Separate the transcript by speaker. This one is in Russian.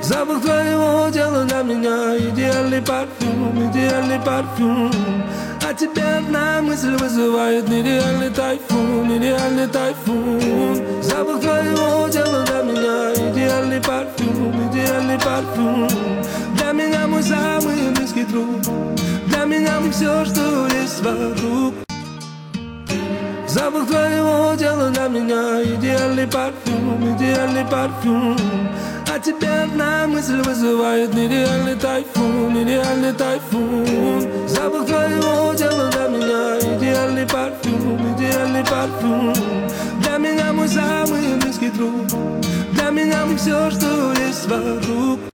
Speaker 1: Запах твоего тела для меня идеальный парфюм. А тебе одна мысль вызывает нереальный тайфун. Запах твоего тела для меня идеальный парфюм. Для меня мой самый близкий друг, для меня ты все, что есть вокруг. Запах твоего тела для меня идеальный парфюм. А тебе одна мысль вызывает нереальный тайфун. Запах твоего тела для меня идеальный парфюм. Для меня мой самый близкий друг, для меня ты все, что есть вокруг.